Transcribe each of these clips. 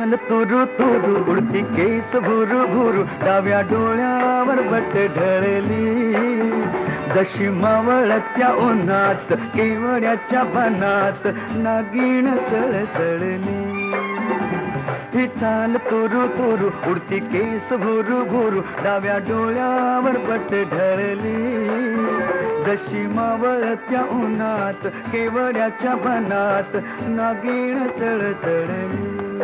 चाल तुरु तुरु उडती केस भुरु भुरु डाव्या डोळ्यावर बट ढळली जशी मावळत्या उन्हात केवड्याच्या बनात नागिण सळसळली ही चाल तुरु तुरु उडती केस भुरु भुरु डाव्या डोळ्यावर बट ढळली जशी मावळत्या उन्हात केवड्याच्या बनात नागिण सळसळली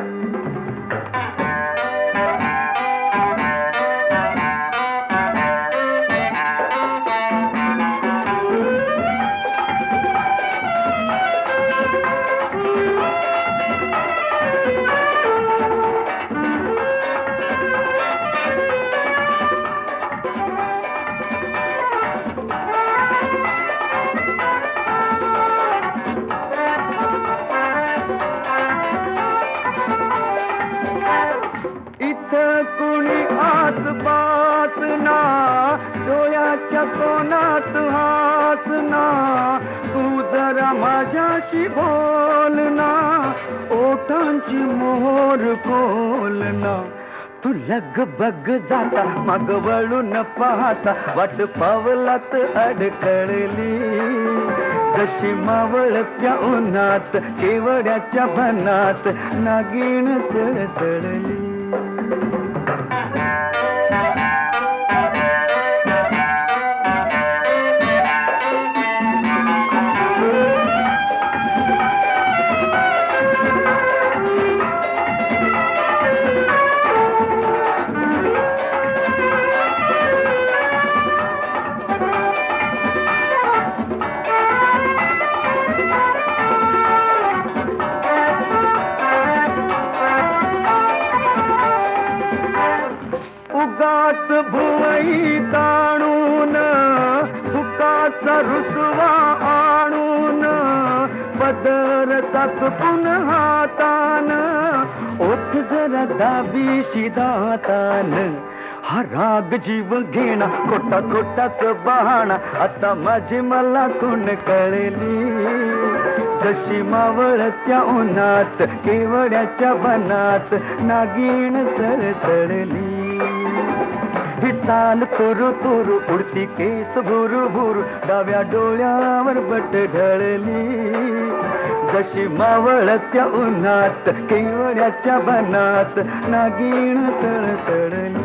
कुणी आसपास ना डोळ्याच्या कोणात हासना तू जरा माझ्याशी बोल ना ओठांची मोहर खोलना तू लगबग जाता मग वळून पाहता वाट पावलात अडकळली जशी मावळत्या उन्हात केवड्याच्या बनात नागिण सळसळली उगाच भुवई ताणून फुकाचा रुसवा आणून पदरचा चुकून हातान ओठ जरा दाबीशी दातान हा राग जीव घेणा खोटा खोटाच बहाणा आता माझी मला कोण कळली जशी मावळत्या उन्हात केवड्याच्या बनात नागिण सळसळली ही चाल तुरु तुरु उडती केस भुरु भुरु डाव्या डोळ्यावर बट ढळली जशी मावळत्या उन्हात केवड्याच्या बनात नागिण सळसळली